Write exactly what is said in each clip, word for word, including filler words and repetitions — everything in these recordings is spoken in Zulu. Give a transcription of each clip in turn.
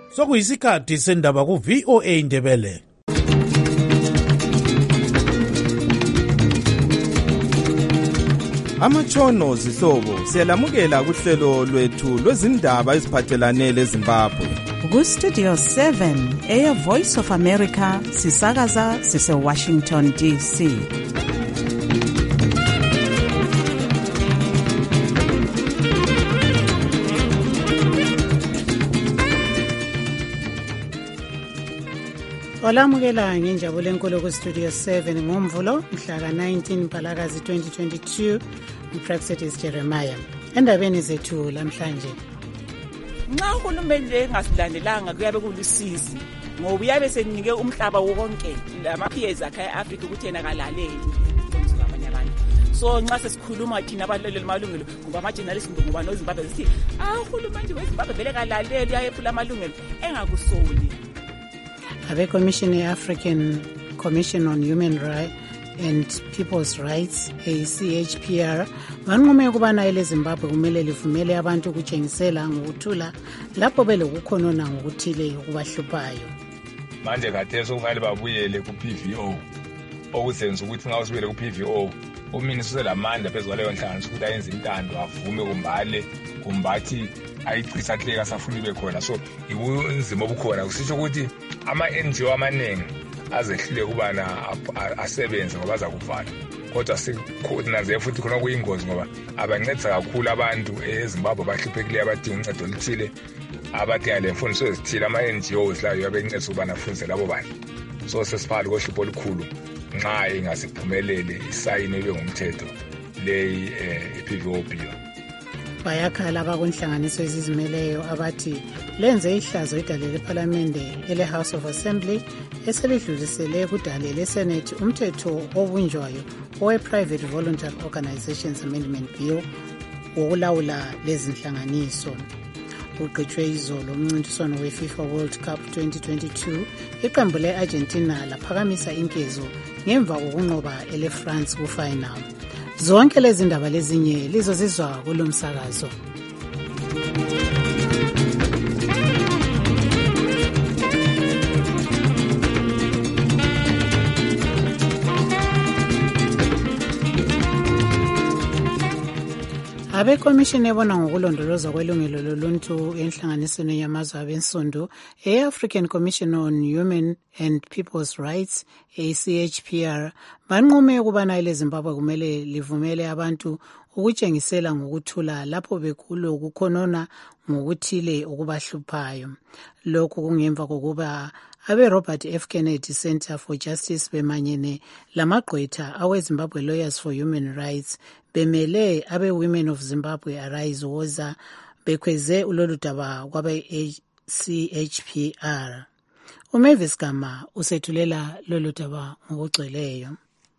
Sokuyisikhathi sendaba ku V O A Indebele. Amatshono zihlobo siyalamukela kuhlelo lwethu lwezindaba eziphathelane leZimbabwe. Ku Studio seven eya Voice of America sisakaza sise Washington D C. Olamukela nginjabule enkulu ku Studio seven ngomvulo mhla ka nineteen Mpalakazi twenty twenty-two. Upraxetis Jeremiah. Endabeni zethu lamhlanje. Nxa uhulumende engasilandelanga kuyabe kulisizi ngoba uyabe senike umhlaba wonke lama P S akhe eAfrica ukuthi yena kalaleli konke abanye abantu. So nxa sesikhuluma thina abaleleli malungelo ngoba ama journalists ngoba noZimbabwe sithi ah uhulumende weZimbabwe vele kalaleli uyayephula amalungelo engakusoli. Abe Commission African Commission on Human Rights and People's Rights, A C H P R, banqume ukubana eleZimbabwe kumele livumele abantu ukutshengisela ngokuthula lapho belokukhonona ngokuthile okubahluphayo. Manje khathesi kumele babuyele ku P V O. Okusenza ukuthi nxa usibuyele ku P V O, uMinisi uselamandla phezulu kwaleyo nhlanganiso ukuthi ayenze intando avume kumbale kumbathi ayicisa hleka safuna ibe khona. So ibunzima obukhona kusisho ukuthi ama N G O amaningi azehlule kubana asebenze ngoba aza kuvala. Kodwa sikhona futhi khona kuyingozi ngoba abancedisa kakhulu abantu eZimbabwe bahluphekile abadinga uncedo oluthile abadinga le mfundiso ezithile ama N G Os la yabencedisa ukubana afunze labo bantu. So sesiphakathi kohlupho olukhulu nxa ingasiphumelele isayine ibe ngumthetho leyi P V O bill. Bayakhala abakunhlanganiso ezizimeleyo abathi lenze ihlazo idale leParliamente ele House of Assembly eselidlulisele kudale leSenate umthetho obunjwayo owe Private Voluntary Organizations Amendment Bill wokulawula lezi nhlanganiso. Uqhutshwe izolo umncintiswano weFIFA World Cup twenty twenty-two iqembu leArgentina laphakamisa inkezo ngemva kokunqoba eleFrance kufinal. Zonke lezi ndaba lezinye lizozizwa kulomsakazo. Abe commission ebona ngokulondolozwa kwelungelo loluntu enhlanganisweni yamazwe abensundu e-African Commission on Human and People's Rights, A C H P R, banqume ukubana eleZimbabwe kumele livumele abantu ukutshengisela ngokuthula lapho bekulo kukhonona ngokuthile okubahluphayo. Lokhu kungemva kokuba abe Robert F Kennedy Center for Justice bemanyene lamagqwetha awe Zimbabwe Lawyers for Human Rights bemele abe Women of Zimbabwe Arise woza bekhweze uloludaba kwabe A C H P R. uMavis Gama usethulela loludaba ngokugcweleyo.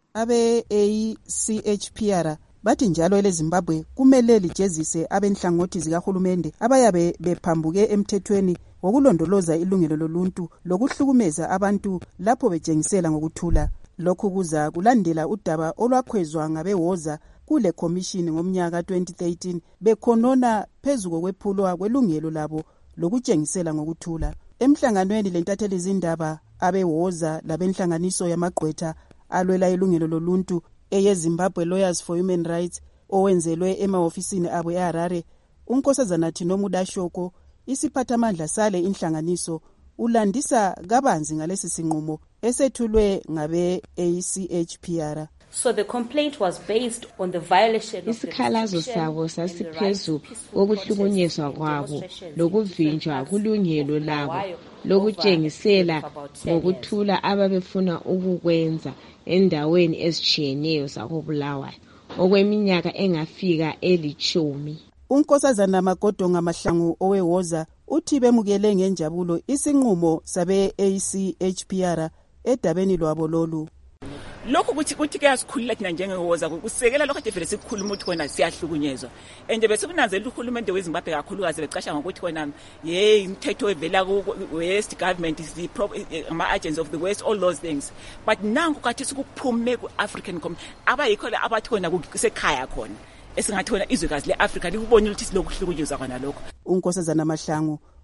Abe A C H P R bathi njalo eleZimbabwe kumele lijezise abenhlangothi zikahulumende abayabe bephambuke emthethweni wokulondoloza ilungelo loluntu lokuhlukumeza abantu lapho betshengisela ngokuthula. Lokhu kuza kulandela udaba olwakhwezwa ngabewoza kule commission ngomnyaka twenty thirteen bekhonona phezu kwephulwa kwelungelo labo lokutshengisela ngokuthula. Emhlanganweni lentatheli izindaba abewoza labenhlanganiso yamagqwetha alwela ilungelo loluntu eyeZimbabwe Lawyers for Human Rights owenzelwe emahofisini abo eHarare, uNkosazana Thinomuda Shoko, isiphathamandla sale inhlanganiso, ulandisa kabanzi ngalesi sinqumo esethulwe ngabe A C H P R. So the complaint was based on the violation of isikhalazo sabo sasiphezulu okuhlukunyezwa kwabo lokuvinjwa kulungelo labo lokutshengisela ngokuthula ababefuna ukukwenza endaweni ezitshiyeneyo zakobulawayo okweminyaka engafika elitshumi. uNkosazana Magodonga Mahlangu owewoza uthi bemukele ngenjabulo isinqumo sabe A C H P R edabeni lwabo lolu. Lokho kuthi kuthi kuyasikhulula thina njengewoza kusekela lokho kade vele sikhuluma ukuthi kona siyahlukunyezwa ende bese kunanzela uhulumende weZimbabwe kakhulukazi becasha ngokuthi kona hey imithetho evela ku West government is the ama agents of the West, all those things, but nanku kathi sikuphume ku African community abayikho abathi kona kusekhaya khona esingathi wena izwekazi leAfrica likubonile ukuthi silokuhlukunyezwa kana lokho. uNkosazana Mahlangu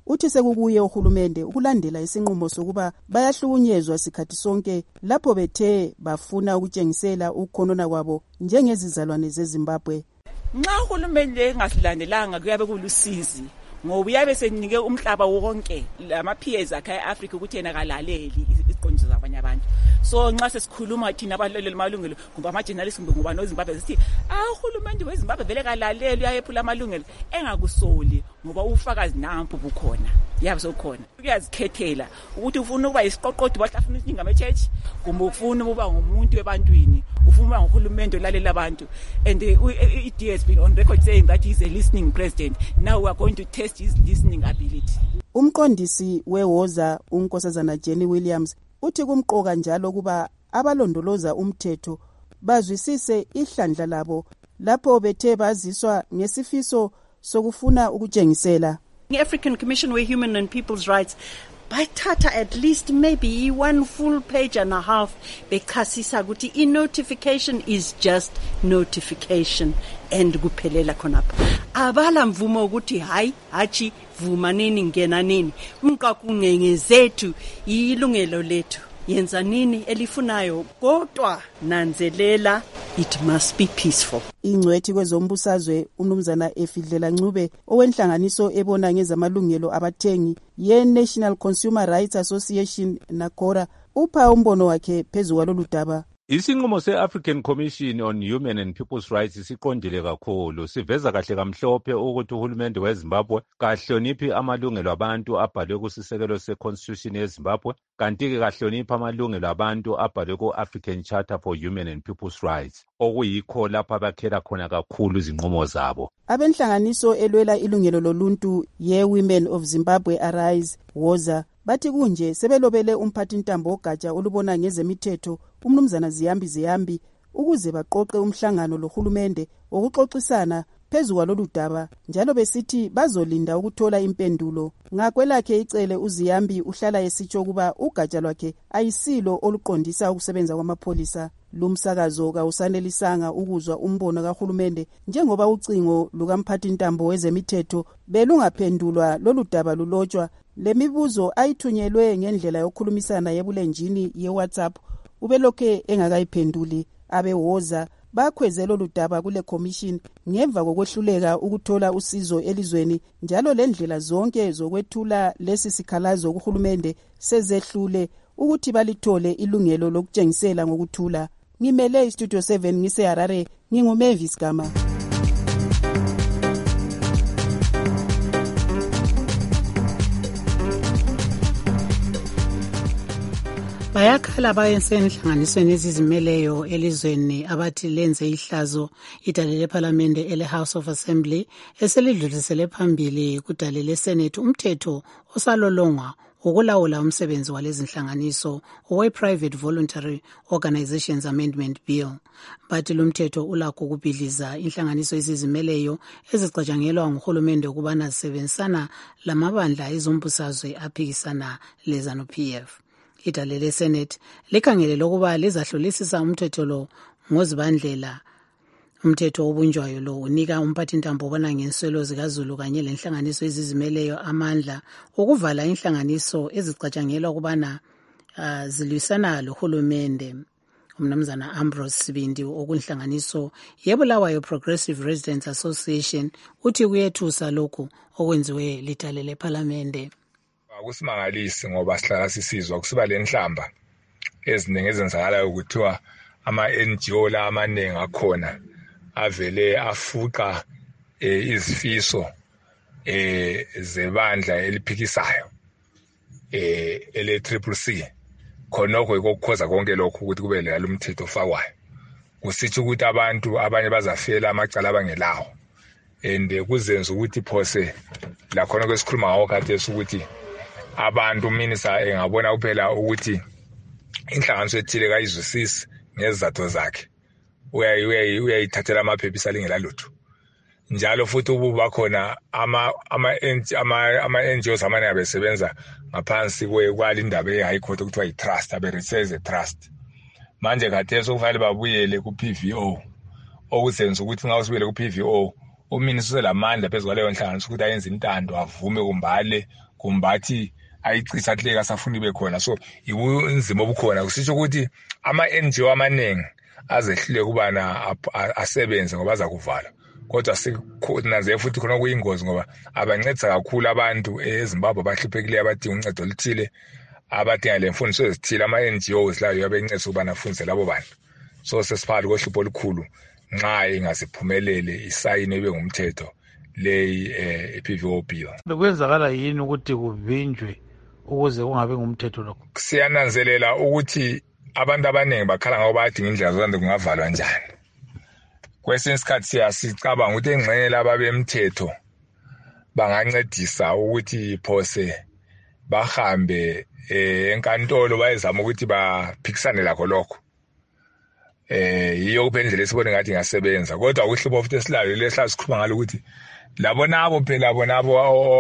uthi sekukuye uhulumende ukulandela isinqumo sokuba bayahlukunyezwa sikhathi sonke lapho bethe bafuna ukutshengisela ukukhonona kwabo njengezizalwane zeZimbabwe. Nxa uhulumende engasilandelanga kuyabe kulusizi ngoba uyabe senike umhlaba wonke lama P As akhe eAfrica ukuthi yena kalaleli iziqondiso zabanye abantu. So nxa sesikhuluma thina abaloleli malungelo ngoba ama journalists ngoba noZimbabwe sithi ah uhulumende weZimbabwe vele kalaleli uyayephula amalungelo engakusoli ngoba ufakazi nampu bukhona yabe sokhona uyazikhethela ukuthi ufuna ukuba isiqoqodi bahlafuna ingame church kumbe ufuna ukuba ngumuntu ebantwini ufuna ngohulumende olalela abantu. And the D has been on record saying that he is a listening president. Now we are going to test his listening ability. Umqondisi weWoza uNkosazana Jenny Williams uthi kumqoka njalo kuba abalondoloza umthetho bazwisise ihlandla labo lapho bethe baziswa ngesifiso sokufuna ukutshengisela. The African Commission for Human and People's Rights bayithatha at least maybe one full page and a half bechasisa ukuthi i-notification is just notification and kuphelela khonapho. Abala mvumo ukuthi hayi hachi vuma nini ngena nini umqaqu ngengezethu ilungelo lethu yenza nini elifunayo kodwa nanzelela it must be peaceful. Ingcwethi kwezombusazwe uMnumzana Efidlela Ncube owenhlanganiso ebona ngezamalungelo abathengi ye National Consumer Rights Association NACORA upha umbono wakhe phezulu kwalolu daba. Isinqumo se-African Commission on Human and People's Rights siqondile kakhulu. Siveza kahle kamhlophe ukuthi uhulumende weZimbabwe kahloniphi amalungelo abantu abhalwe kusisekelo se-Constitution yeZimbabwe, kanti-ke kahloniphi amalungelo abantu abhalwe ku-African Charter for Human and People's Rights, okuyikho lapho abakhela khona kakhulu izinqumo zabo. Abenhlanganiso elwela ilungelo loluntu ye-Women of Zimbabwe Arise Woza bathi kunje sebelobele umphathintambo ogatsha olubona ngezemithetho uMnumzana Ziyambi Ziyambi ukuze baqoqe umhlangano lohulumende wokuxoxisana phezulu kwalolu daba njalo besithi bazolinda ukuthola impendulo. Ngakwelakhe icele uZiyambi uhlala esitsho kuba ugatsha lwakhe ayisilo oluqondisa ukusebenza kwamapholisa. Lumsakazo kawusanelisanga ukuzwa umbono kahulumende njengoba ucingo lukamphathintambo wezemithetho belungaphendulwa lolu daba lulotshwa. Lemibuzo ayithunyelwe ngendlela yokukhulumisana yebulenjini ye-WhatsApp ubelokhe engakayiphenduli. Abewoza bakhwezela oludaba kule commission ngemva kokwehluleka ukuthola usizo elizweni njalo lendlela zonke zokwethula lesi sikhalazo kuhulumende sezehlule ukuthi balithole ilungelo lokutshengisela ngokuthula. Ngimele iStudio seven ngise Harare, nginguMavis Gama. Bayakhala bayensenhlanganisweni ezizimeleyo elizweni abathi lenze ihlazo idale leParliament ele House of Assembly eselidlulisele phambili kudale leSenate umthetho osalolongwa ukulawula umsebenzi walezi nhlanganiso owe Private Voluntary Organizations Amendment Bill. Bathi lumthetho ulakho ukubhidliza inhlanganiso ezizimeleyo ezicatshangelwa nguhulumende ukubana zisebenzisana lamabandla ezombusazwe aphikisana leZANU-P F. Idale leSenate likhangele lokuba lizahlolisisa umthetho lo ngozibandlela. Umthetho obunjwayo lo unika umphathintambo obona ngenswelo zikaZulu kanye lenhlanganiso ezizimeleyo amandla ukuvala inhlanganiso ezicatshangelwa ukubana uh, zilwisana lohulumende. Umnumzana Ambrose Sibindi okunhlanganiso yeBulawayo Progressive Residents Association uthi kuyethusa lokhu okwenziwe lidale leParliament. Akusimangalisi ngoba sihlala sisizwa kusiba lenhlamba eziningi ezenzakalayo ukuthiwa ama N G O la amaningi akhona avele afuqa eh, izifiso eh zebandla eliphikisayo eh ele triple C khonokho ikokhoza konke lokho ukuthi kube lalo umthetho ofakwayo kusithi ukuthi abantu abanye bazafela amacala abangelawo and kuzenza ukuthi phose la khona kwesikhuluma ngawo khathesi ukuthi abantu minister engabona kuphela ukuthi inhlanganiso ethile kayizwisisi ngezizathu zakhe uyayi uyayithathela amaphepha isalingela lutho njalo futhi ukuba khona ama ama ama N G Os amanye abesebenza ngaphansi kwali indaba eHigh Court okuthiwa iTrust abereseze trust manje khathesi kufanele babuyele ku P V O okuzenza ukuthi nxa usibuyele ku P V O uminister uselamandla phezulu kwaleyo nhlanganiso ukuthi ayenze intando avume kumbale kumbathi ayicisa ahleka safuna ibe khona. So inzima obukhona kusitsho ukuthi ama-N G O amaningi azehlule kubana asebenze ngoba aza kuvala. Kodwa sikunanzeke futhi khona kuyingozi ngoba abancedisa kakhulu abantu eZimbabwe abahluphekileyo abadinga uncedo oluthile abadinga le mfundiso ezithile. Ama-N G Os layo yabencedisa ukubana afundise labo bantu. So sesiphakathi kohlupho olukhulu nxa ingasiphumelele isayine ibe ngumthetho leyi i-P V O bill. Bekwenzakala yini ukuthi kuvinjwe ukuze kungabe ngumthetho lokho? Siyananzelela ukuthi abantu abaningi bakhala ngabo bayadinga indlela zokuthi kungavalwa njani. Kwesinye isikhathi siyasicabanga ukuthi engxenye laba bemthetho bangancedisa ukuthi phose bahambe enkantolo bayezama ukuthi baphikisane lakho lokho. Eh yiyo kuphela indlela esibone ngathi ingasebenza. Kodwa ukuhlupho futhi esilayo lehlala sikhuluma ngalo ukuthi labo nabo phela bonabo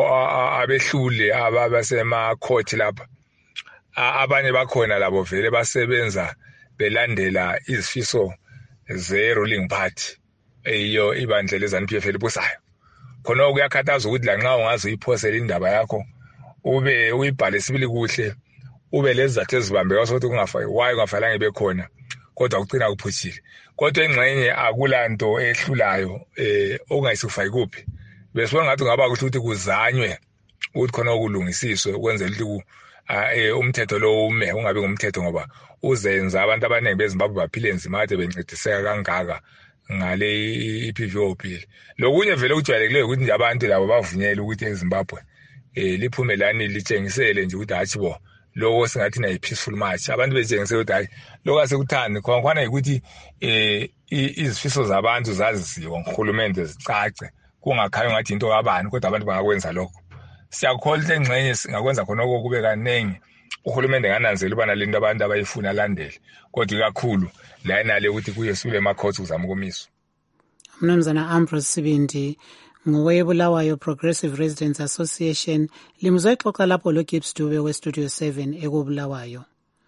abehlule abasema court lapha abanye bakhona labo vele basebenza belandela izifiso ze ruling party eyo ibandla leZANU P F elibusayo. Khona kuyakhathaza ukuthi la nxa ungaze uyiphosela indaba yakho ube uyibhale sibili kuhle ube lezathu ezibambeka sokuthi kungafaki why kungafanele ibe khona kodwa ugcina kuphuthile. Kodwa engxenye akulanto ehlulayo eh ongayisifaki kuphi. Bese ngathi ngaba kuhle ukuthi kuzanywe ukuthi khona okulungisiswe ukwenzela ukuthi eh umthetho lo ume ungabe ngumthetho ngoba uzenza abantu abaningi beZimbabwe baphile nzima kade bencediseka kangaka ngale i-P V O bill. Lokunye vele kujwayelekileyo ukuthi nje abantu labo bavunyela ukuthi eZimbabwe eh liphumelani litshengisele nje ukuthi hathi bo lokho singathi na i-peaceful march. Abantu betshengisele ukuthi hayi lokho asekuthandi khona khona ukuthi eh izifiso zabantu zaziziwa ngurhulumente zicace kungakhayo ngathi into kabani kodwa abantu bangakwenza lokho. Siyakholwa engxenye singakwenza khona lokho kube kaningi uhulumende ngananzela ubana lento abantu abayifuna landele kodwa kakhulu la inale ukuthi kuye sibule ema-courts uzama ukumiswa. Mnumzana Ambrose Sibindi ngowebulawayo Progressive Residents Association limuzwe ixoxa lapho lo Gibbs Dube we Studio seven ekubulawayo.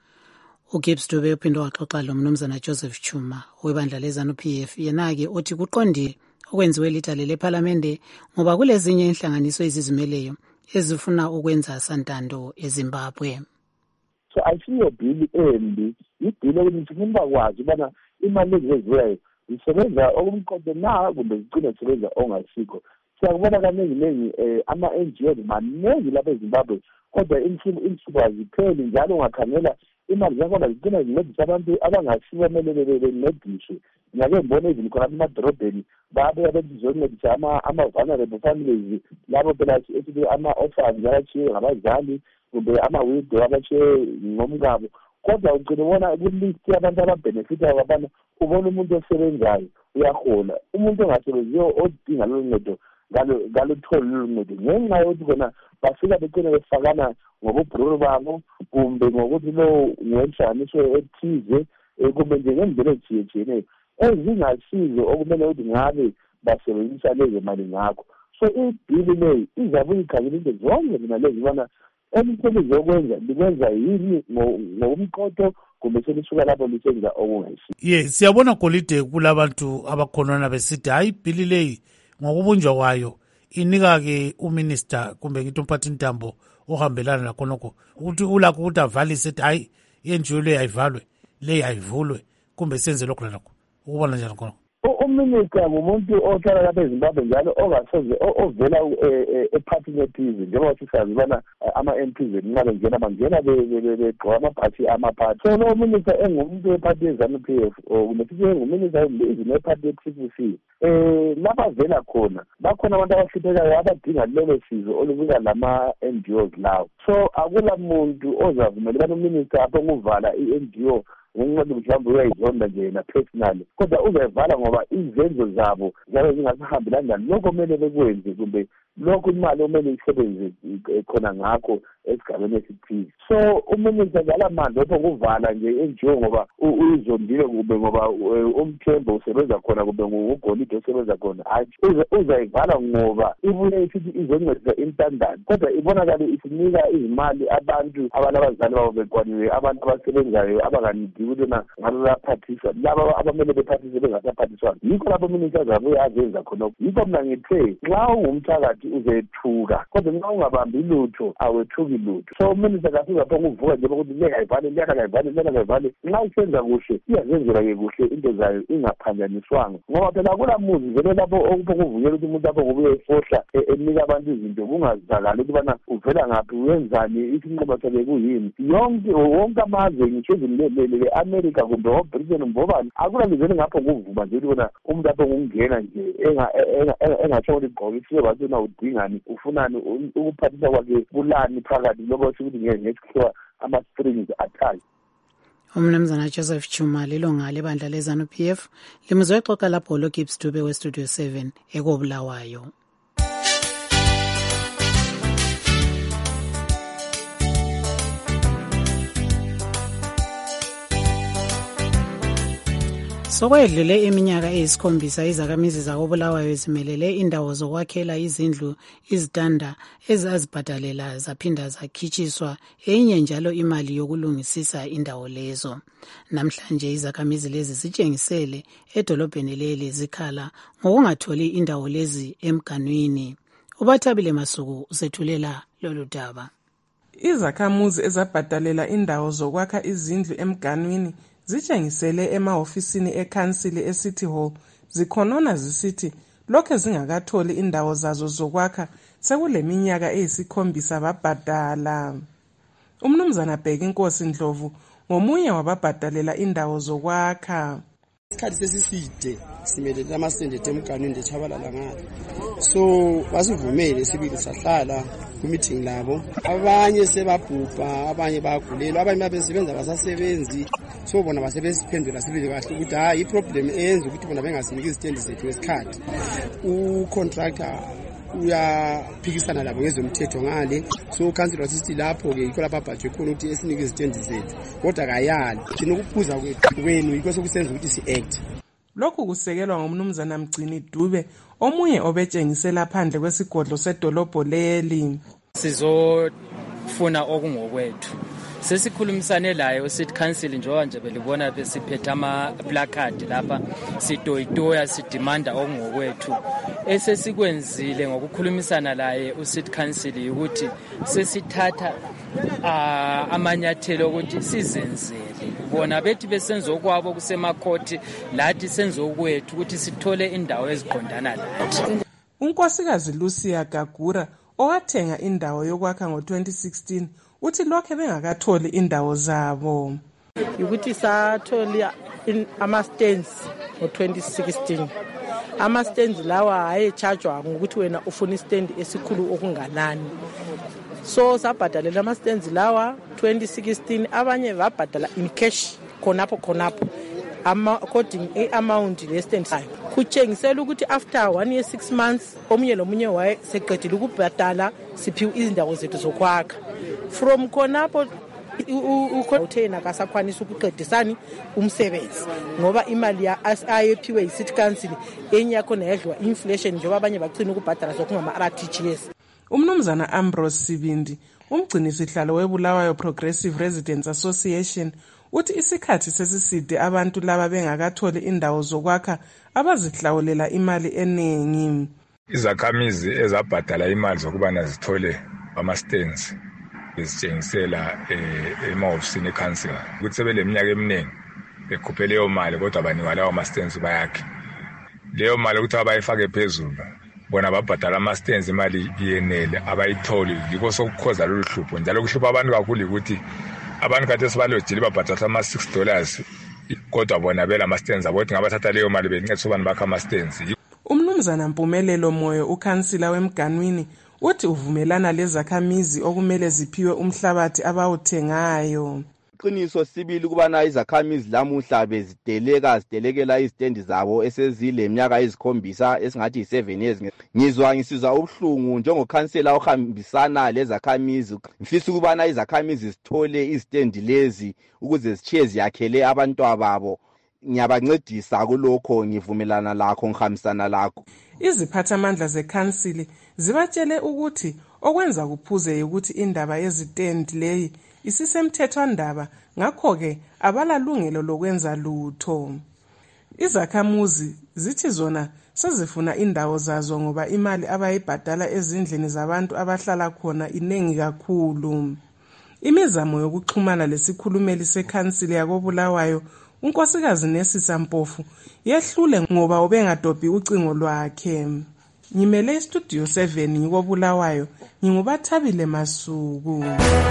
uGibbs Dube uphinde waxoxa lo mnumzana Joseph Chuma webandla leZANU P F yena-ke uthi kuqondile okwenziwe lidale lephalamende ngoba kulezinye inhlanganiso ezizimeleyo ezifuna ukwenza santando eZimbabwe. So ayisiyo bill embi ibhili ukuthi kumba kwazi ubana imali eziweziweyo isebenza okumqondo na kumbe zigcina zisebenza ongasikho. Siyakubona kaningi nengi ama-N G Os maningi lapha eZimbabwe kodwa insuku azipheli njalo ungakhangela imali zakhona zigcina zincedisa abantu abangasibo kumele bencediswe. Ngake ngibone izini khona emadorobheni babuya bezoncedisa ama-vulnerable families labo phela esithi ama-orphans abatshiye ngabazali kumbe ama-widow abatshiye ngomngabo. Kodwa ugcina ubona kulist yabantu ababhenefitha kwabana ubona umuntu osebenzayo uyahola. Umuntu ongasebenziyo odinga lolu ncedo ngalutholi lolu ncedo ngenxa yokuthi khona bafika begcina befakana ngobubhruru babo kumbe ngokuthi lo ngenhlanganiso ethize kumbe nje ngendlela ezitshiyetshiyeneyo ezingasizo okumele ukuthi ngabe basebenzisa lezo mali ngakho. So ibhili leyi izabuye ikhangela into zonke mina lezi ubana emsebenzi yokwenza likwenza yini ngokumqotho kumbe selisuka lapho lisenza okungayisi. Ye siyabona golide kulabantu abakhonona besithi hayi ibhili leyi ngokubunjwa kwayo inika-ke uminister kumbe ngithi umphathi ntambo ohambelana nakhonokho ukuthi ulakho ukuthi avalise ethi hayi yenjiwe leyi ayivalwe leyi ayivulwe kumbe senze lokho nalokho ukubona njani khonokho. Uminister ngumuntu ohlala lapha eZimbabwe njalo ongasoze ovela ephathini ethize njengoba sisazi ubana ama-M Ps nxa bengena bangena begqoka amabhathi amaphathi. So lo minister engumuntu wephathi yeZANU P F kumbe sithi enguminister wembizi nephathi ye-T C C um lapha vela khona bakhona abantu abahluphekayo abadinga lelo sizo olubuka lama-N G Os lawo. So akula muntu ozavumela ubana uminister apho ukuvala i-N G O ngenxa mhlawumbe uyayizonda nje yena personally kodwa uzayivala ngoba izenzo zabo zabe zingasahambelani nalokho kumele bekwenze kumbe lokho imali omele isebenze khona ngakho esigabeni esithize. So uminister ngalamandla opho kuvala nje enjiwo ngoba uyizondile kube ngoba umthembo usebenza khona kube ngugolide osebenza khona, hayi uzayivala ngoba ibuye isithi izoncedisa intandane, kodwa ibonakala isinika izimali abantu abanabazali babo bekwaniwe, abantu abasebenzayo abanganidi ukutona ngabe baphathiswa, laba abamele bephathiswe bengasaphathiswa. Yikho lapho uminister zabuye azenza khona. Yikho mina ngithe nxa ungumthakathi uzethuka, kodwa nxa ungabambi lutho awethuki lutho. So uminister kafika pho kuvuka nje ukuthi leka ayivale leka ayivale leka ayivale, nxa isenza kuhle iyazenzela-ke kuhle into zayo ingaphanjaniswanga, ngoba phela kulamuzi vele lapho okupho kuvukela ukuthi umuntu lapho kubuye efohla enika abantu izinto kungazakali ukubana uvela ngaphi wenzani, isinqumo sakhe kuyini. Yonke wonke amazwe ngisho le-America kumbe o-Britain mbobani akulalizele ngapho kuvuma nje ukuthi kona umuntu lapho kungena nje engatsho ukuthi gqoka isike batshona udingani ufunani ukuphathisa kwakhe kulani phakathi lokho sikuthi ngesikhiwa ama-strings attached. Umnumzana Joseph Chuma lilunga lebandla lezanu P F limuzwe exoxa lapho lo Gibbs Dube we Studio seven ekobulawayo. Sokwedlule iminyaka eyisikhombisa izakhamizi zakobulawayo zimelele indawo zokwakhela izindlu izitanda ezazibhadalela zaphinda zakhitshiswa enye njalo imali yokulungisisa indawo lezo. Namhlanje izakhamizi lezi zitshengisele edolobheni leli zikhala ngokungatholi indawo lezi emganwini. Ubathabile Masuku usethulela lolu daba. Izakhamuzi ezabhadalela indawo zokwakha izindlu emganwini zitshengisele emahofisini ekhansili eCity Hall zikhonona zisithi lokho zingakatholi indawo zazo zokwakha sekuleminyaka eyisikhombisa babhadala. Umnumzana Bheki Inkosi Ndlovu ngomunye wababhadalela indawo zokwakha. Isikhathi sesiside simelele amasende emganwini ndechabalala ngalo, so basivumele sibili sahlala ku-meeting labo. Abanye sebabhubha, abanye bagulelwa, abanye babesebenza basasebenzi, so bona basebesiphendula sibili kahle ukuthi hayi iproblem eyenza ukuthi bona bengasiniki izitendi zethu ngesikhathi. U-contractor uyaphikisana labo ngezomthetho ngale, so council wasisithi lapho-ke yikho lapho abhajwe khona ukuthi esinike izitendi zethu, kodwa kayali thina ukuphuza kwenu yikho sokusenza ukuthi si-act. Lokhu kusekelwa ngumnumzana Mgcini Dube omunye obetshengisela phandle kwesigodlo sedolobho leli. Sizofuna okungokwethu, sesikhulumisane laye uCity Council njengoba nje belibona besiphethe ama-placard lapha sidoyitoya sidimanda okungokwethu. Esesikwenzile ngokukhulumisana laye uCity Council ukuthi sesithatha uh, amanyathelo ukuthi sizenzele bona bethi besenza okwabo kusemakhoti, lathi senza okwethu ukuthi sithole indawo eziqondana lathi. Unkosikazi Lucia Gagura owathenga indawo yokwakha ngo twenty sixteen uthi lokho bengakatholi indawo zabo. Ukuthi sathola ama-stands ngo twenty sixteen. Ama-stands lawa ayechargewa ngokuthi wena ufuna istand esikhulu okunganani. So sabhadalela ama-stands lawa twenty sixteen, abanye babhadala in cash khonapho khonapho according amount le stand sayo. Kutshengisela ukuthi after one year six months omunye lomunye waye seqedile ukubhadala siphiwe izindawo zethu zokwakha. From khonapho ukhona kasakwanisa ukuqedisana umsebenzi ngoba imali ayephiwe yiCity Council enye yakhona yadliwa inflation njengoba abanye bagcina ukubhadala sokungama R T G S. Umnumzana Ambrose Sibindi umgcini sihlalo weBulawayo Progressive Residents Association uthi isikhathi sesiside abantu laba bengakatholi indawo zokwakha abazihlawulela imali eningi. Izakhamizi ezabhadala imali zokubana zithole ama-stands bezitshengisela emahofisini eCouncil ukuthi sebeleminyaka eminingi bekhuphe leyo mali kodwa banikwa lawo ama-stands bayakhe. Leyo mali ukuthi abayifake phezulu bona babhadala ama-stands imali iyenele abayitholi, yikho sokukhoza lolu hlupho. Njalo kuhlupha abantu kakhulu ukuthi abantu kade sibalojile babhadala ama-six dollars kodwa bona bela ama-stands abothi ngabathatha leyo mali bencedisa ubani bakha ama-stands. Umnumzana Mpumelelo Moyo ukhansila wemganwini uthi uvumelana lezakhamizi okumele ziphiwe umhlabathi abawuthengayo. Qiniso sibili kubana izakhamizi lamuhla bezideleka zidelekela izitendi zabo esezile minyaka ezikhombisa esingathi yi-seven years. Ngizwa ngisizwa ubuhlungu njengokhansela ohambisana lezakhamizi. Ngifisa ukubana izakhamizi zithole izitendi lezi ukuze zichiye ziyakhele abantwana babo. Ngiyabancedisa kulokho, ngivumelana lakho, ngihambisana lakho. Iziphathamandla zekhansili zibatshele ukuthi okwenza kuphuze ukuthi indaba yezitendi leyi isisemthethwandaba, ngakho-ke abalalungelo lokwenza lutho. Izakhamuzi zithi zona sezifuna indawo zazo ngoba imali abayibhadala ezindlini zabantu abahlala khona inengi kakhulu. Imizamo yokuxhumana lesikhulumeli sekhansili yakobulawayo unkosikazi Nesisa Mpofu yehlule ngoba ubengadobhi ucingo lwakhe. Ngimele istudio seven ngikobulawayo, ngingubathabile Masuku.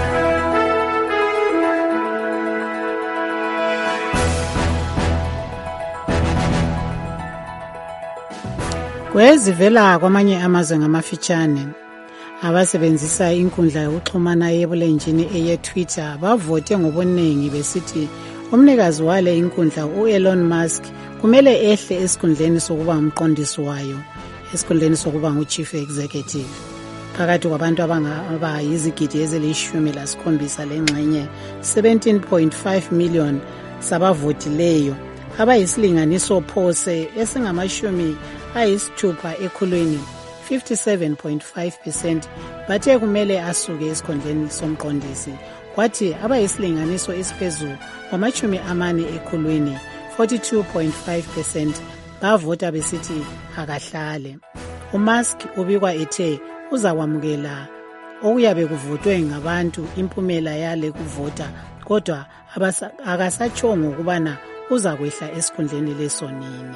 Kwezivela kwamanye amazwe ngamafitshane, abasebenzisa inkundla yokuxhumana yebulenjini eye Twitter bavote ngobuningi besithi umnikazi wale inkundla u-Elon Musk kumele ehle esikhundleni sokuba umqondisi wayo, esikhundleni sokuba ngu-chief executive. Phakathi kwabantu abayizigidi ezilishumi lasikhombisa lengxenye seventeen point five million sabavotileyo, abayisilinganiso phose esingamashumi ayisithupha ekhulwini fifty-seven point five percent bathe kumele asuke esikhundleni somqondisi, kwathi abayisilinganiso esiphezulu kwamashumi amane ekhulwini forty-two point five percent bavota besithi akahlale. uMusk ubikwa ethe uzakwamukela okuyabe kuvotwe ngabantu impumela yale kuvota, kodwa akasatshongo ukubana uzakwehla esikhundleni lesonini.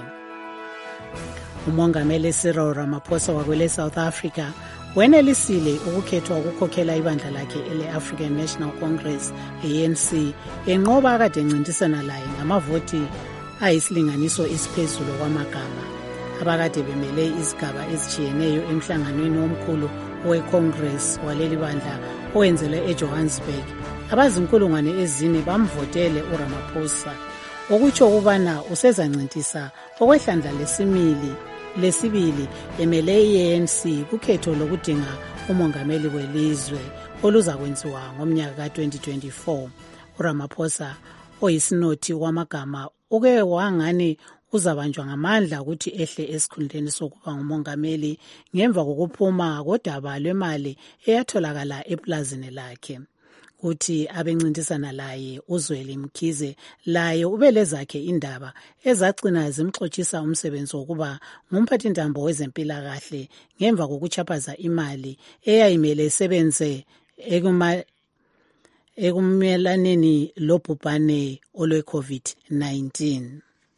Umongameli Cyril Ramaphosa wakwele South Africa wenelisile ukukhethwa ukukhokhela ibandla lakhe ele-African National Congress, A N C, enqoba akade encintisana laye ngamavoti ayisilinganiso esiphezulu kwamagama. Abakade bemele izigaba ezitshiyeneyo emhlanganweni omkhulu we-Congress waleli bandla owenzelwe eJohannesburg, abazinkulungwane ezine bamvotele uRamaphosa, okutsho ukubana usezancintisa okwehlandla lesimili lesibili emele i-A N C kukhetho lokudinga umongameli welizwe oluzakwenziwa ngomnyaka ka twenty twenty-four. uRamaphosa oyisinothi wamagama uke wangani uzabanjwa ngamandla ukuthi ehle esikhundleni sokuba ngumongameli ngemva kokuphuma kodaba lwemali eyatholakala eplazini lakhe. Uthi abencintisana laye uZweli Mkhize laye ubelezakhe indaba ezagcina zimxotsisa umsebenzi wokuba ngumphathintambo wezempilakahle ngemva kokuchaphaza imali eyayimele isebenze ekuma ekumelaneni lobhubhane olwe-COVID nineteen.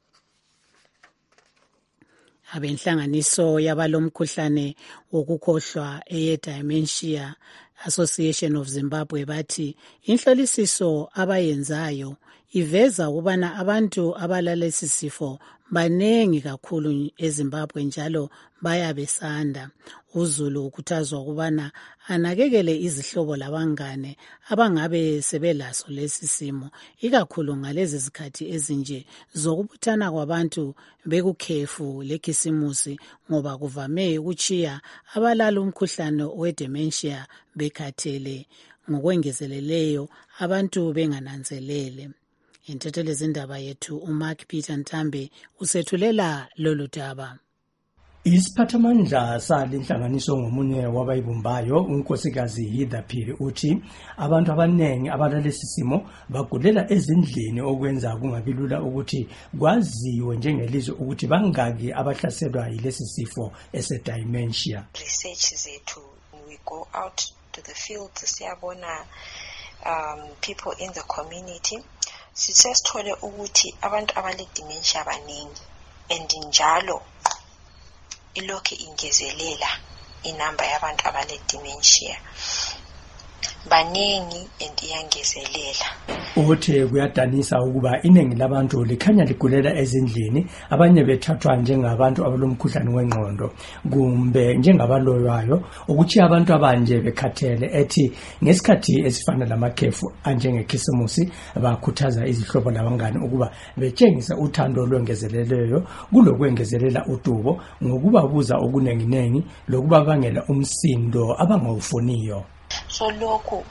Abenhlanganiso yabalomkhuhlane wokukhohlwa eye-Dementia Association of Zimbabwe bathi inhlolisiso abayenzayo iveza ukubana abantu abalalesi sifo banengi kakhulu eZimbabwe njalo bayabesanda. uZulu ukhuthazwa ukubana anakekele izihlobo labangane abangabe sebelaso lesi simo, ikakhulu ngalezi zikhathi ezinje zokubuthana kwabantu bekukhefu lekhisimusi, ngoba kuvame ukuchiya abalala umkhuhlane we-dementia bekhathele, ngokwengezeleleyo abantu bengananzelele. Intethelezi indaba yethu uMark Peter Ntambe usethulela lolu daba. Isiphathamandla salenhlanganiso ngomunye wabayibumbayo unkosikazi Hida Phiri uthi abantu abanengi abalalesi simo bagulela ezindlini okwenza kungabilula ukuthi kwaziwe njengelizwe ukuthi bangaki abahlaselwa yilesi sifo ese-dementia. Research zethu, we go out to the field siyabona um, people in the community, sisesithole ukuthi abantu abale dementia baningi, and njalo ilokhe ingezelela inamba yabantu abale dementia. baningi and iyangezelela. Uthi kuyadanisa ukuba iningi labantu likhanya ligulela ezindlini, abanye bethathwa njengabantu abalomkhuhlane wengqondo kumbe njengabaloywayo, ukuthi abantu abanje bekhathele ethi ngesikhathi esifana lamakhefu anjengekhisimusi bakhuthaza izihlobo labangani ukuba betshengise uthando lwengezeleleyo kulokwengezelela udubo ngokubabuza okunenginengi lokuba bangela umsindo abangawufuniyo. So lokhu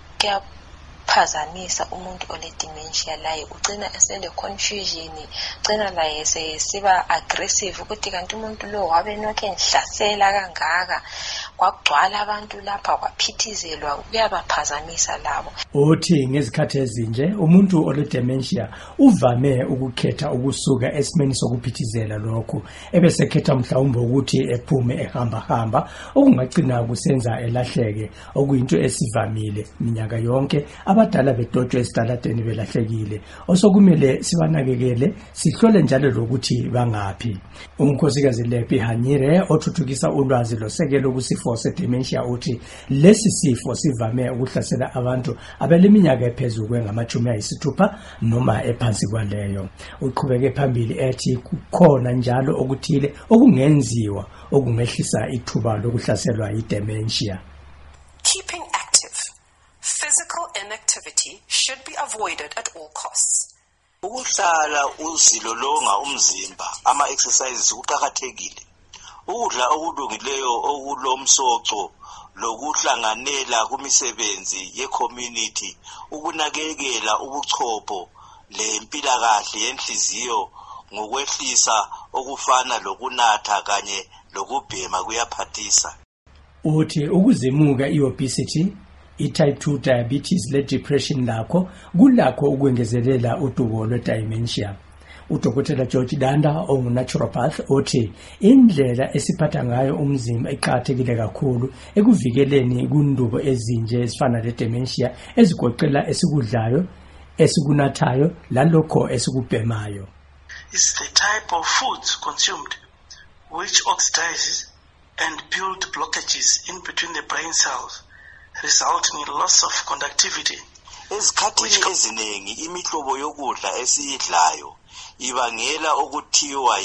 kuyaphazamisa umuntu ole dementia laye, ugcina esele confusion, ugcina laye siba aggressive ukuthi kanti umuntu lo wabe nokho enhlasela kangaka, kwagcwala abantu lapha kwaphithizelwa, kuyabaphazamisa labo. Uthi ngezikhathi ezinje umuntu ole dementia uvame ukukhetha ukusuka esimeni sokuphithizela lokhu ebesekhetha mhlawumbe ukuthi ephume ehamba hamba, okungagcina kusenza elahleke, okuyinto esivamile minyaka yonke. Abadala bedotshwe esitaladeni belahlekile, osokumele sibanakekele, sihlole njalo lokuthi bangaphi. Umkhosikazi Lepi Hanyire othuthukisa ulwazi losekelo kusifo sedementia uthi lesi sifo sivame ukuhlasela abantu abeleminyaka ephezulu kwengamashumi ayisithupha noma ephansi kwaleyo. Uqhubeke phambili ethi kukhona njalo okuthile okungenziwa okungehlisa ithuba lokuhlaselwa yidementia. Keeping active. Physical inactivity should be avoided at all costs. Ukuhlala uzilolonga umzimba, ama exercises kuqhakathekile. Ukudla okulungileyo okulomsoco lokuhlanganela kumisebenzi ye-community, ukunakekela ubuchopho lempilakahle yenhliziyo ngokwehlisa okufana lokunatha kanye lokubhema kuyaphathisa. Uthi ukuzimuka i-obesity, i-type two diabetes le depression lakho kulakho ukwengezelela udubo lwe-dementia. Udokotela George Danda ongu-naturopath uthi indlela esiphatha ngayo umzimba iqakathekile kakhulu ekuvikeleni kundubo ezinje ezifana le-dementia ezigoqela esikudlayo, esikunathayo, lalokho esikubhemayo. It's the type of foods consumed which oxidizes and build blockages in between the brain cells, resulting in loss of conductivity. Ezikhathini eziningi imihlobo yokudla esiyidlayo ibangela okuthiwa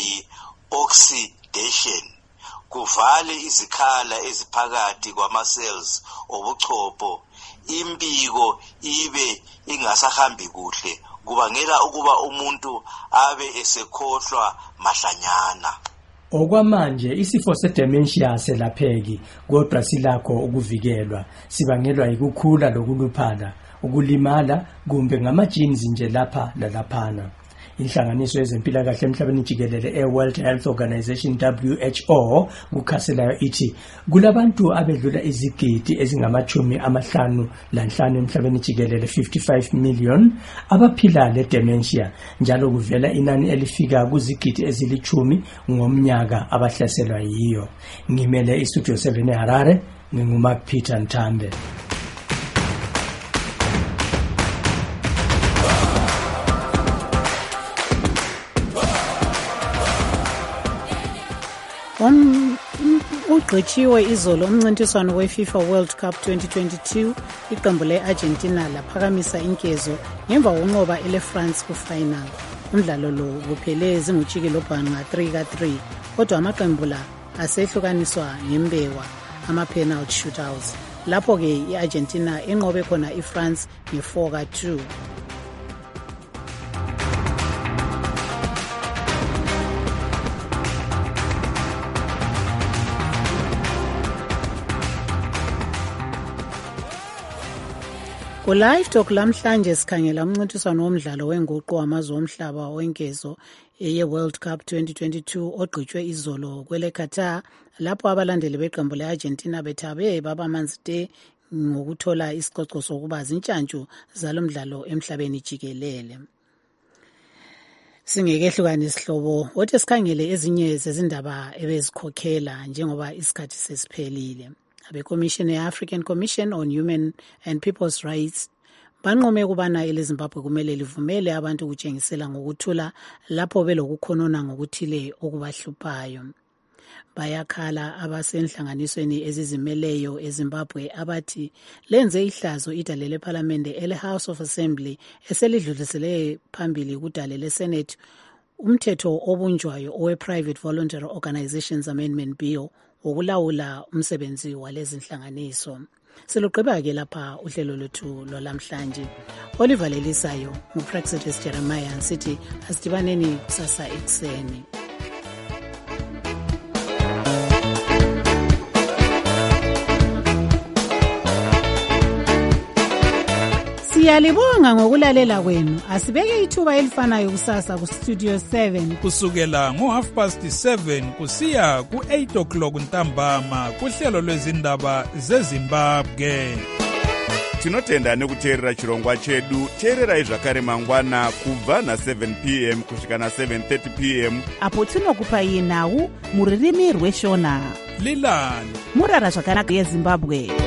yi-oxidation, kuvale izikhala eziphakathi kwama-cells obuchopho, impiko ibe ingasahambi kuhle, kubangela ukuba umuntu abe esekhohlwa mahlanyana. Okwamanje isifo sedementia selapheki, kodwa silakho ukuvikelwa, sibangelwa yikukhula lokuluphala, ukulimala kumbe ngama-genes nje lapha lalaphana. Inhlanganiso yezempilakahle emhlabeni jikelele e-World Health Organization W H O kukhaselayo ithi kulabantu abedlula izigidi ezingamachumi amahlanu lanhlanu emhlabeni jikelele fifty-five million abaphila le dementia, njalo kuvela inani elifika kuzigidi ezilichumi ngomnyaka abahlaselwa yiyo. Ngimele istudio seven eHarare, nginguMark Peter Ntambe. Ugqitshiwe izolo umncintiswano we-FIFA World Cup twenty twenty-two, iqembu le-Argentina laphakamisa inkezo ngemva kokunqoba ele-France ku-final. Umdlalo lo buphele zingutshikilobhani nga three ka three, kodwa amaqembu la asehlukaniswa ngembewa ama-penalty shootouts, lapho-ke i-Argentina inqobe khona i-France nge-four ka two. Ku-Live Talk lamhlanje sikhangela umncintiswano womdlalo wenguqu wamazwe omhlaba wenkezo ye-World Cup twenty twenty-two ogqitshwe izolo kwele Qatar, lapho abalandeli beqembu le-Argentina bethabe babamanzi te ngokuthola isicoco sokuba zintshantshu zalo mdlalo emhlabeni jikelele. Singekehlukana isihlobo, wothi sikhangele ezinye zezindaba ebezikhokhela njengoba isikhathi sesiphelile. Abe-Commission ye-African Commission on Human and People's Rights banqome kubana eleZimbabwe kumele livumele abantu ukutshengisela ngokuthula lapho belokukhonona ngokuthile okubahluphayo. Bayakhala abasenhlanganisweni ezizimeleyo eZimbabwe abathi lenze ihlazo idale lePhalamende ele-House of Assembly eselidlulisele phambili kudale leSenate umthetho obunjwayo owe-Private Voluntary Organizations Amendment Bill wokulawula umsebenzi walezinhlanganiso. Siluqhubeka-ke lapha uhlelo lwethu lwalamhlanje. Oliver Lelisayo nguPraxedes Jeremiah sithi asidibaneni kusasa ekuseni. Siyalibonga ngokulalela kwenu. Asibeke ithuba elifanayo kusasa ku Studio seven kusukela ngo half past seven kusiya ku eight o'clock ntambama kuhlelo lwezindaba zeZimbabwe. Tinotenda nekuteerera chirongwa chedu. Teererai zvakare mangwana kubva na seven p m kusvika na seven thirty p m apo tinokupai nhau muririmi rweshona. Lilani murara zvakanaka yeZimbabwe.